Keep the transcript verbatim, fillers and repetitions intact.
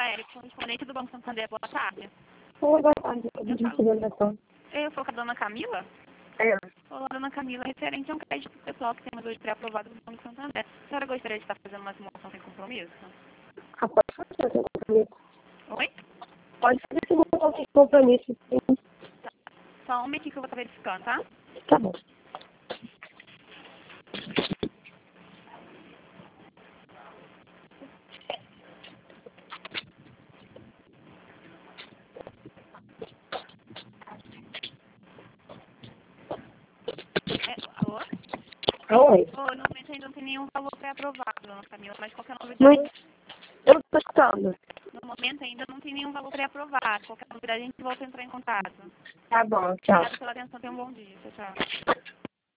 Érico, correspondente do Banco Santander. Boa tarde. Oi, boa tarde. Eu Eu falo. Eu sou a dona Camila? É. Olá, dona Camila, referente a um crédito pessoal que temos hoje pré-aprovado do Banco Santander. A senhora gostaria de estar fazendo uma simulação sem compromisso? Ah, pode fazer sem compromisso. Oi? Pode fazer simulação sem compromisso, sim. Tá. Só um minutinho que eu vou estar verificando, tá? Tá bom. É, alô? Oi. Oi, no momento ainda não tem nenhum valor pré-aprovado, dona Camila, mas qualquer Não, novidade... eu não tô escutando. No momento ainda não tem nenhum valor pré-aprovado. Qualquer novidade a gente volta a entrar em contato. Tá bom, tchau. Obrigada pela atenção, tenha um bom dia. Tchau, tchau.